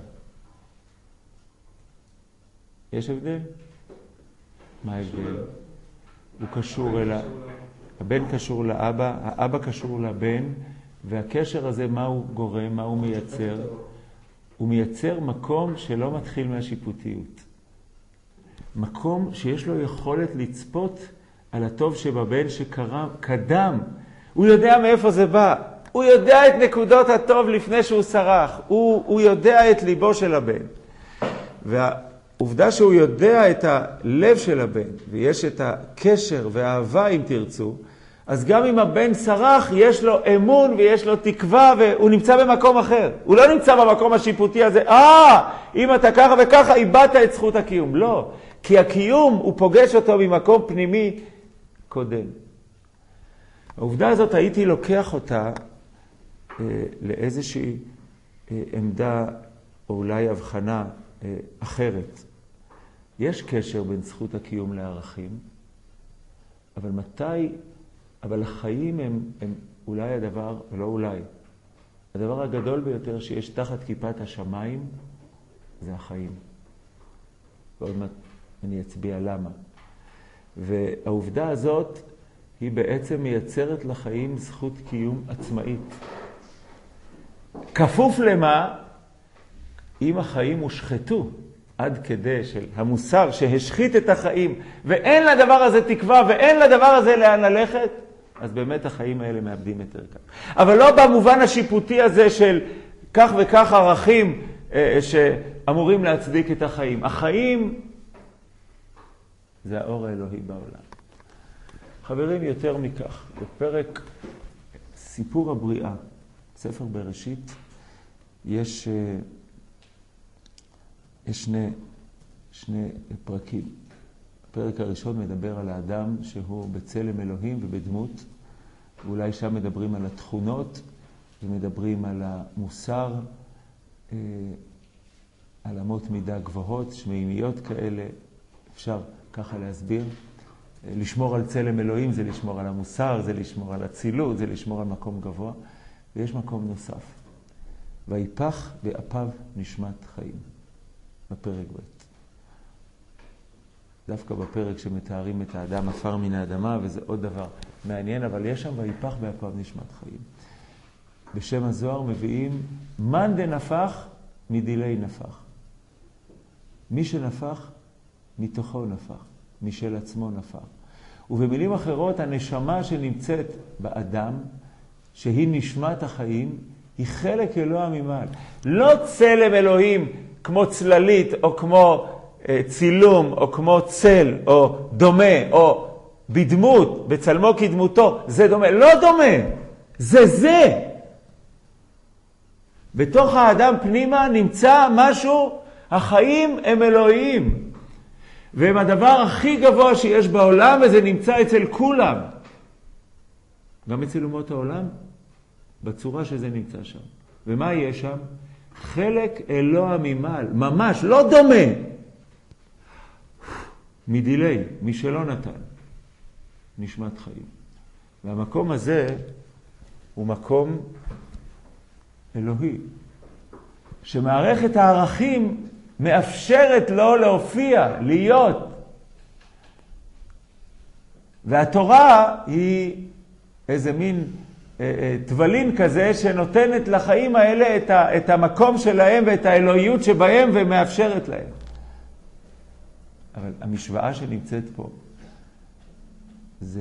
יש הבדל? מה ההבדל? הוא קשור אל ה... הבן קשור לאבא, האבא קשור לבן, והקשר הזה מה הוא גורם, מה הוא מייצר? הוא מייצר מקום שלא מתחיל מהשיפוטיות. מקום שיש לו יכולת לצפות על הטוב שבבן שקדם. הוא יודע מאיפה זה בא. הוא יודע את נקודות הטוב לפני שהוא שרח. הוא, הוא יודע את ליבו של הבן. וה, העובדה שהוא יודע את הלב של הבן, ויש את הקשר והאהבה אם תרצו, אז גם אם הבן שרח, יש לו אמון ויש לו תקווה, והוא נמצא במקום אחר. הוא לא נמצא במקום השיפוטי הזה, אה, אם אתה ככה וככה, איבדת את זכות הקיום. לא, כי הקיום הוא פוגש אותו ממקום פנימי קודם. העובדה הזאת, הייתי לוקח אותה אה, לאיזושהי אה, עמדה, או אולי הבחנה אה, אחרת. יש קשר בין זכות הקיום לערכים, אבל מתי... אבל החיים הם, הם אולי הדבר, ולא אולי, הדבר הגדול ביותר שיש תחת כיפת השמיים, זה החיים. ועוד מעט אני אצביע למה. והעובדה הזאת, היא בעצם מייצרת לחיים זכות קיום עצמאית. כפוף למה? אם החיים הושחתו, עד כדי של המוסר שהשחית את החיים, ואין לדבר הזה תקווה, ואין לדבר הזה לאן ללכת, אז באמת החיים האלה מאבדים את ערכם. אבל לא במובן השיפוטי הזה של כך וכך ערכים אה, שאמורים להצדיק את החיים. החיים זה האור האלוהי בעולם. חברים, יותר מכך, בפרק סיפור הבריאה, ספר בראשית, יש, אה, יש שני, שני פרקים. הפרק הראשון מדבר על האדם שהוא בצלם אלוהים ובדמות, ואולי שם מדברים על התכונות, ומדברים על המוסר, על אמות מידה גבוהות, שמימיות כאלה, אפשר ככה להסביר. לשמור על צלם אלוהים זה לשמור על המוסר, זה לשמור על הצילות, זה לשמור על מקום גבוה, ויש מקום נוסף. ויפח באפיו נשמת חיים, בפרק ב'. דווקא בפרק שמתארים את האדם עפר מן האדמה, וזה עוד דבר מעניין, אבל יש שם ויפח באפיו נשמת חיים. בשם הזוהר מביאים מן דנפח מדילי נפח. מי שנפח, מתוכו נפח, משל עצמו נפח. ובמילים אחרות, הנשמה שנמצאת באדם, שהיא נשמת החיים, היא חלק אלוה ממעל. לא צלם אלוהים כמו צללית או כמו צילום, או כמו צל, או דומה, או בדמות, בצלמו כדמותו, זה דומה. לא דומה, זה זה. בתוך האדם פנימה נמצא משהו, החיים הם אלוהיים. והם הדבר הכי גבוה שיש בעולם, וזה נמצא אצל כולם. גם אצל אומות העולם, בצורה שזה נמצא שם. ומה יהיה שם? חלק אלוה ממעל, ממש, לא דומה. מדילי, מי שלא נתן, נשמת חיים. והמקום הזה הוא מקום אלוהי, שמערכת הערכים מאפשרת לו להופיע, להיות. והתורה היא איזה מין תבלין כזה שנותנת לחיים האלה את, ה, את המקום שלהם ואת האלוהיות שבהם ומאפשרת להם. אבל המשוואה שנמצאת פה זה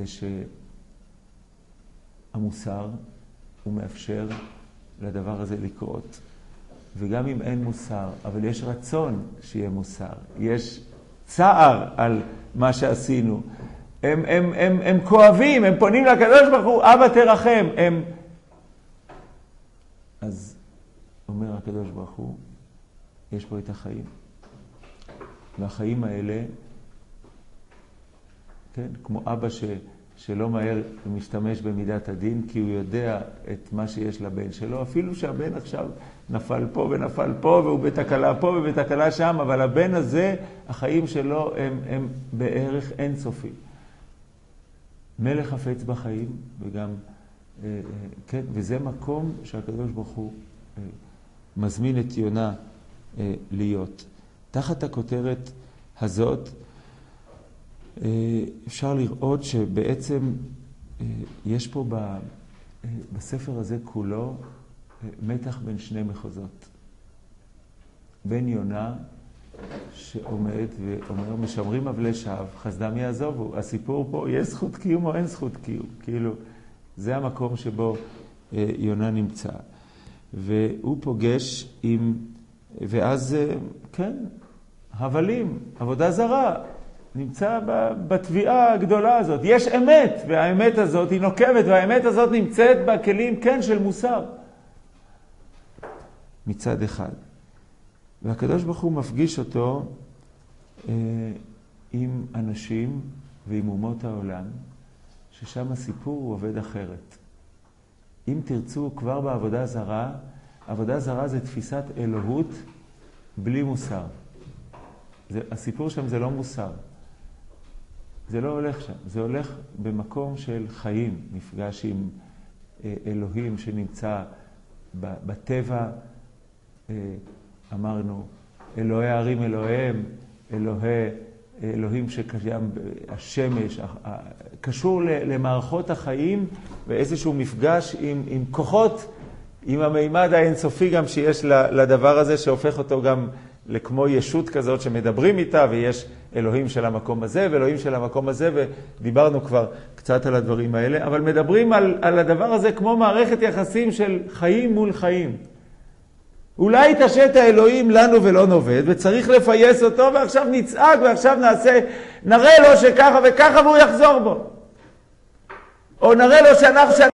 שהמוסר הוא מאפשר לדבר הזה לקרות. וגם אם אין מוסר, אבל יש רצון שיהיה מוסר. יש צער על מה שעשינו. הם, הם, הם, הם כואבים, הם פונים לקדוש ברוך הוא, אבא תרחם. הם... אז אומר הקדוש ברוך הוא, יש פה את החיים. והחיים האלה, כן, כמו אבא ש, שלא מהר משתמש במידת הדין, כי הוא יודע את מה שיש לבן שלו, אפילו שהבן עכשיו נפל פה ונפל פה, והוא בתקלה פה ובתקלה שם, אבל הבן הזה, החיים שלו הם, הם בערך אינסופי. מלך חפץ בחיים, וגם, כן, וזה מקום שהקדוש ברוך הוא מזמין את יונה להיות. תחת הכותרת הזאת אפשר לראות שבעצם יש פה בספר הזה כולו מתח בין שני מחוזות. בין יונה שעומד ואומר, משמרים אבלי שווא, חסדם יעזובו. הסיפור פה, יש זכות קיום או אין זכות קיום. כאילו, זה המקום שבו יונה נמצא. והוא פוגש עם, ואז, כן, הבלים, עבודה זרה, נמצא בתביעה הגדולה הזאת. יש אמת, והאמת הזאת היא נוקבת, והאמת הזאת נמצאת בכלים, כן, של מוסר. מצד אחד. והקדוש ברוך הוא מפגיש אותו אה, עם אנשים ועם אומות העולם, ששם הסיפור הוא עובד אחרת. אם תרצו, כבר בעבודה זרה, עבודה זרה זה תפיסת אלוהות בלי מוסר. זה, הסיפור שם זה לא מוסר. זה לא הולך שם. זה הולך במקום של חיים, מפגש עם אה, אלוהים שנמצא ב, בטבע, אה, אמרנו, אלוהי הערים אלוהיהם, אלוהי, אלוהים שקיים, השמש, קשור למערכות החיים ואיזשהו מפגש עם, עם כוחות, עם המימד האינסופי גם שיש לדבר הזה, שהופך אותו גם לכמו ישות כזאת שמדברים איתה, ויש אלוהים של המקום הזה ואלוהים של המקום הזה, ודיברנו כבר קצת על הדברים האלה, אבל מדברים על, על הדבר הזה כמו מערכת יחסים של חיים מול חיים. אולי תשת האלוהים לנו ולא נובד, וצריך לפייס אותו, ועכשיו נצעק, ועכשיו נעשה, נראה לו שככה וככה, והוא יחזור בו. או נראה לו שאנחנו...